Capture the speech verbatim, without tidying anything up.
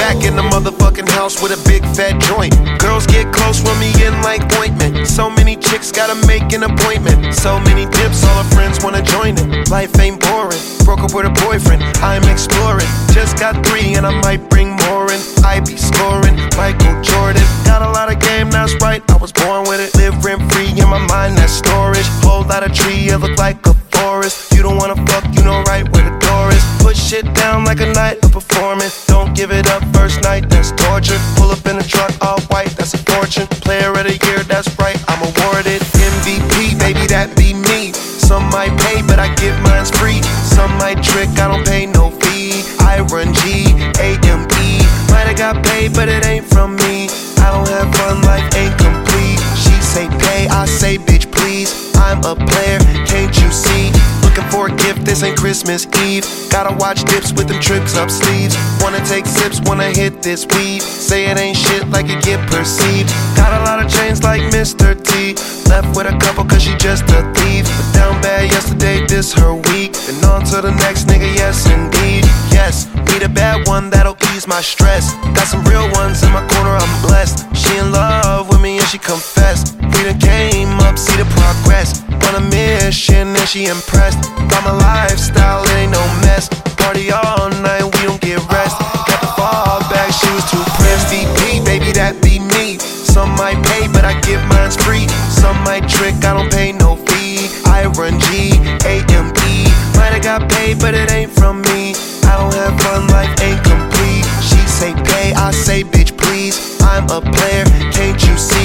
Back in the motherfucking house with a big fat joint. Girls get close, run me in like ointment. So many chicks gotta make an appointment. So many dips, all her friends wanna join it. Life ain't boring, broke up with a boyfriend, I'm exploring. Just got three and I might bring more in. I be scoring, Michael Jordan. Got a lot of game, that's right, I was born with it. Live rent free in my mind, that's storage. Whole lot of tree, it look like a forest. You don't wanna fuck, you know right where the door is. Put shit down like a night of performance. Don't give it up first night, that's torture. Pull up in a truck, all white, that's a fortune. Player of the year, that's right, I'm awarded. M V P, baby, that be me. Some might pay, but I give mine's free. Some might trick, I don't pay no fee. I run G, A M E. Might've got paid, but it ain't from me. I don't have fun, life ain't complete. She say pay, I say bitch please. I'm a player, can't you see? Looking for a gift, this ain't Christmas Eve. Gotta watch dips with them tricks up sleeves. Wanna take sips, wanna hit this weed. Say it ain't shit like it get perceived. Got a lot of chains like Mister T. Left with a couple cause she just a thief. But down bad yesterday, this her week. And on to the next nigga, yes indeed. Yes, need a bad one that'll ease my stress. Got some real ones in my corner, I'm blessed. She in love with me and she confessed. We done came up, see the progress. On a mission and she impressed. By my lifestyle, it ain't no mess. Party all night, we don't get rest. Got the fall back, she was too pressed. V P, baby, that be me. Some might pay, but I give mine's free. Some might trick, I don't pay no fee. I run G, A M E. Might've got paid, but it ain't from me. I don't have fun, life ain't complete. She say pay, I say bitch please. I'm a player, can't you see?